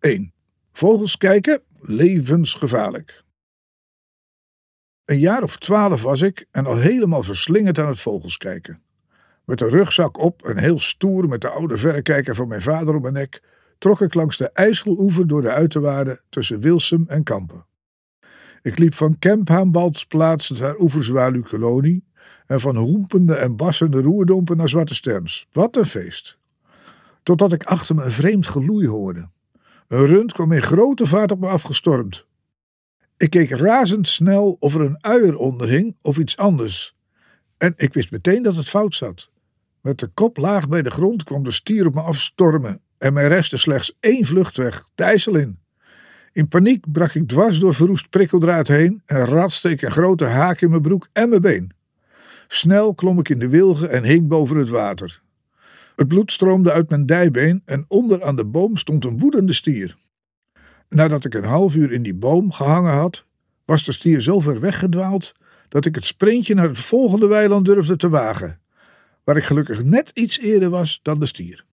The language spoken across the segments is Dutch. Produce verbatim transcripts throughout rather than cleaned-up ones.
één. Vogels kijken, levensgevaarlijk. Een jaar of twaalf was ik en al helemaal verslingerd aan het vogels kijken. Met de rugzak op en heel stoer met de oude verrekijker van mijn vader op mijn nek trok ik langs de IJsseloever door de uiterwaarden tussen Wilsum en Kampen. Ik liep van Kemphaanbaltsplaats naar Oeverzwaluwkolonie en van hoempende en bassende roerdompen naar Zwarte Sterns. Wat een feest! Totdat ik achter me een vreemd geloei hoorde. Een rund kwam in grote vaart op me afgestormd. Ik keek razendsnel of er een uier onder hing of iets anders. En ik wist meteen dat het fout zat. Met de kop laag bij de grond kwam de stier op me afstormen en mij restte slechts één vluchtweg, de IJssel in. In paniek brak ik dwars door verroest prikkeldraad heen en ratste ik een grote haak in mijn broek en mijn been. Snel klom ik in de wilgen en hing boven het water. Het bloed stroomde uit mijn dijbeen en onder aan de boom stond een woedende stier. Nadat ik een half uur in die boom gehangen had, was de stier zo ver weggedwaald dat ik het sprintje naar het volgende weiland durfde te wagen, waar ik gelukkig net iets eerder was dan de stier.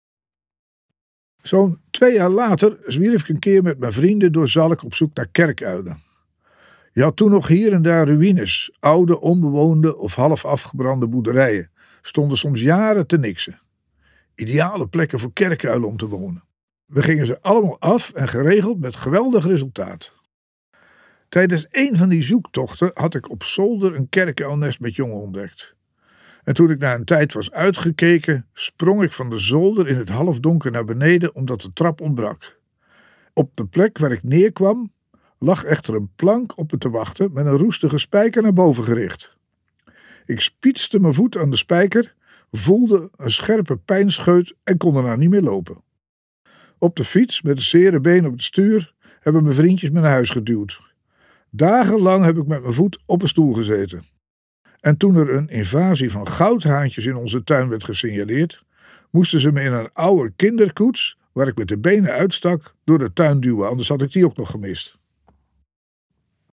Zo'n twee jaar later zwierf ik een keer met mijn vrienden door Zalk op zoek naar kerkuilen. Je had toen nog hier en daar ruïnes, oude, onbewoonde of half afgebrande boerderijen, stonden soms jaren te niksen. Ideale plekken voor kerkuilen om te wonen. We gingen ze allemaal af en geregeld met geweldig resultaat. Tijdens een van die zoektochten had ik op zolder een kerkuilnest met jongen ontdekt. En toen ik na een tijd was uitgekeken, sprong ik van de zolder in het halfdonker naar beneden omdat de trap ontbrak. Op de plek waar ik neerkwam, lag echter een plank op me te wachten met een roestige spijker naar boven gericht. Ik spietste mijn voet aan de spijker, voelde een scherpe pijnscheut en kon daarna niet meer lopen. Op de fiets met een zere been op het stuur hebben mijn vriendjes me naar huis geduwd. Dagenlang heb ik met mijn voet op een stoel gezeten. En toen er een invasie van goudhaantjes in onze tuin werd gesignaleerd, moesten ze me in een oude kinderkoets, waar ik met de benen uitstak, door de tuin duwen, anders had ik die ook nog gemist.